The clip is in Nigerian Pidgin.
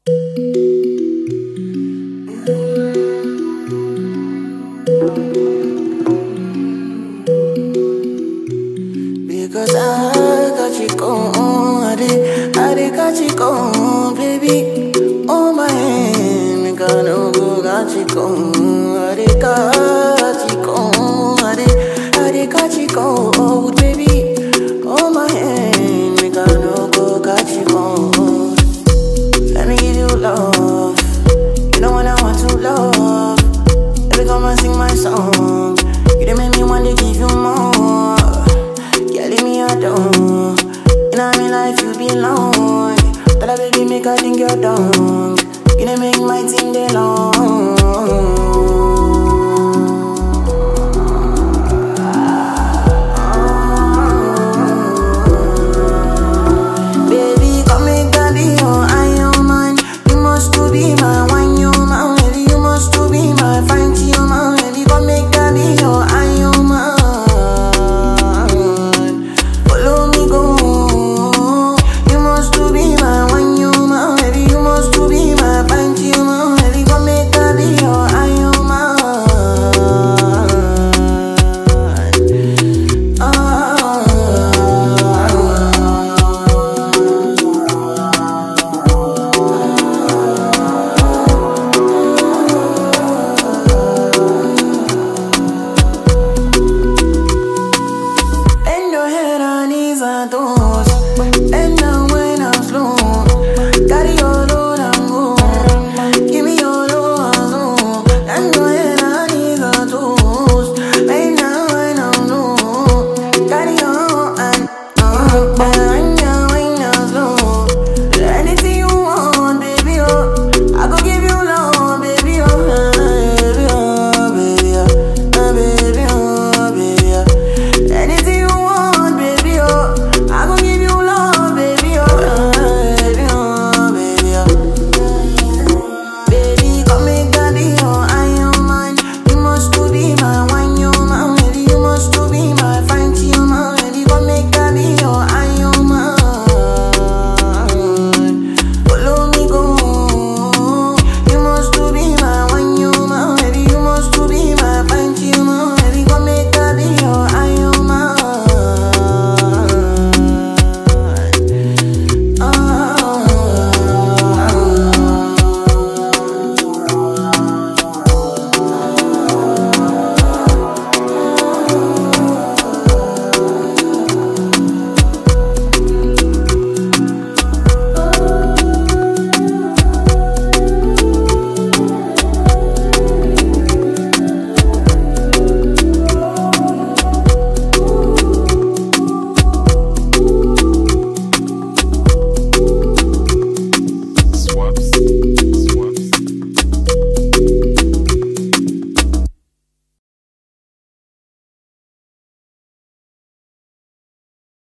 Because I got you going, I did got you going, baby. On my hand, me got no go, got you going, I did got you going, I did got you going, baby. On my hand, me got no go, got you going. Let me give you love, you know when I want to love. Every time I sing my song, you done make me want to give you more. Yeah, leave me alone. In my life you belong. Tell a baby make her think you're dumb. You done make my thing day long.